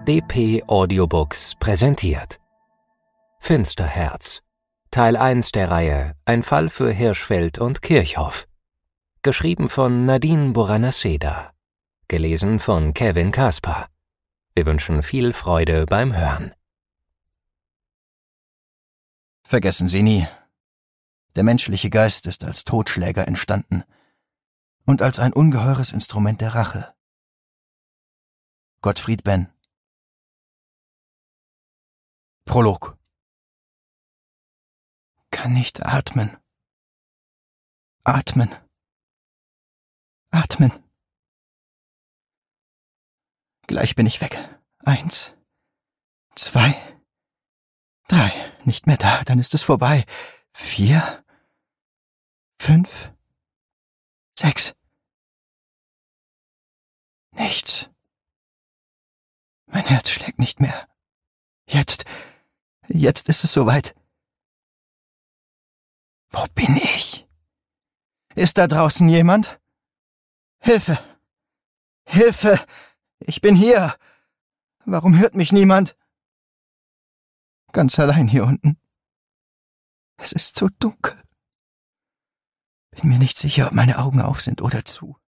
dp Audiobooks präsentiert Finsterherz, Teil 1 der Reihe Ein Fall für Hirschfeld und Kirchhoff. Geschrieben von Nadine Borana-Seda. Gelesen von Kevin Kasper. Wir wünschen viel Freude beim Hören. Vergessen Sie nie, der menschliche Geist ist als Totschläger entstanden und als ein ungeheures Instrument der Rache. Gottfried Benn. Prolog. Kann nicht atmen. Atmen. Atmen. Gleich bin ich weg. 1, 2, 3. Nicht mehr da, dann ist es vorbei. 4, 5, 6. Nichts. Mein Herz schlägt nicht mehr. Jetzt ist es soweit. Wo bin ich? Ist da draußen jemand? Hilfe! Hilfe! Ich bin hier! Warum hört mich niemand? Ganz allein hier unten. Es ist so dunkel. Bin mir nicht sicher, ob meine Augen auf sind oder zu.